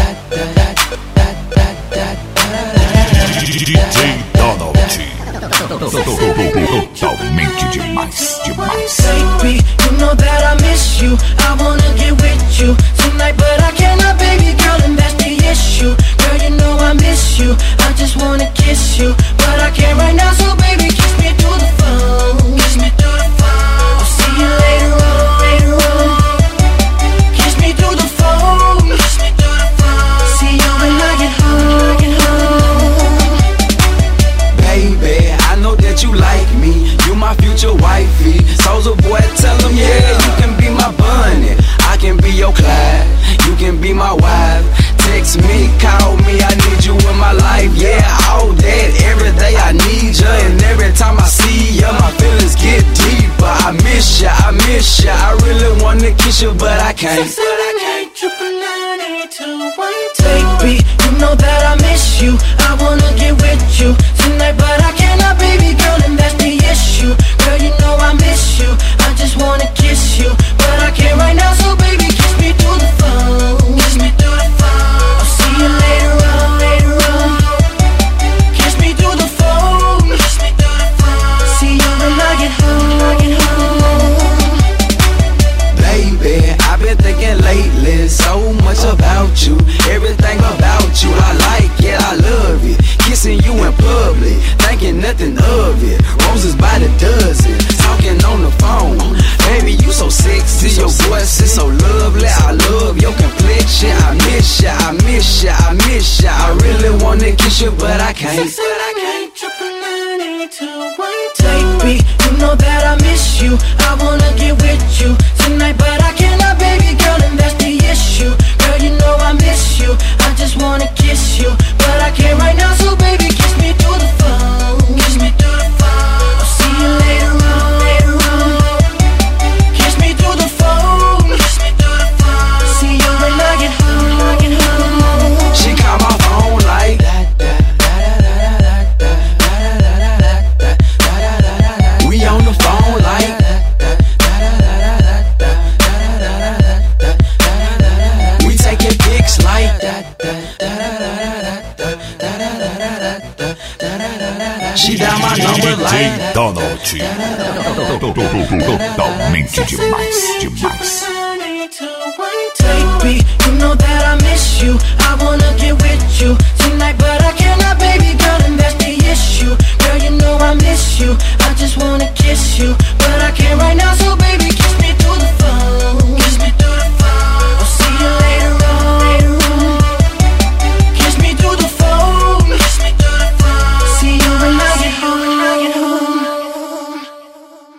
DJ Donald. Totalmente demais, demais. Baby, you know that I miss you. I wanna get with you tonight, but I cannot, baby girl, and that's the issue. Girl, you know I miss you. I just wanna kiss you, but I can't right now. So baby, kiss me through the phone. Kiss me through the phone. I'll see you later on, later on. Kiss me through the phone. Kiss me through the phone. See you when I get home. Baby, I know that you like me. You my future wifey. Soulja Boy, tell them, yeah, you can be my bunny. I can be your Clyde. You can be my wife. Text me, call me, I need you in my life. Yeah, all that, every day I need you. And every time I see you, my feelings get deeper. I miss you, I miss you. I really wanna kiss you, but I can't. Baby, you know that I miss you. I wanna get with you tonight, but I cannot, baby girl, and that's the issue. Girl, you know I miss you. I just wanna kiss you, but I can't right now. So baby, kiss me through the phone. Kiss me through the phone. I'll see you later on, later on. Kiss me through the phone. Kiss me through the phone. See you when I get home. Baby, I've been thinking lately so much about you. Everything about you, I like it, I love it. Kissing you in public, thinking nothing of it. Roses by the dozen, talking on the phone. Baby, you so sexy, your voice is so lovely. I love your complexion. I miss ya, I miss ya, I miss ya. I really wanna kiss you, but I can't. Baby, you know that I miss you. I wanna get with you tonight, but I cannot, baby girl, and that's the issue. Girl, you know I miss you. I just wanna kiss you, but I can't right now. So baby, kiss me through the phone. Kiss me through the phone. I'll see you later on, later on. Kiss me through the phone. Kiss me through the phone. See you when I get home. She call my phone like we on the phone like we taking pics like she down my number like DJ Donald. Totalmente demais, demais.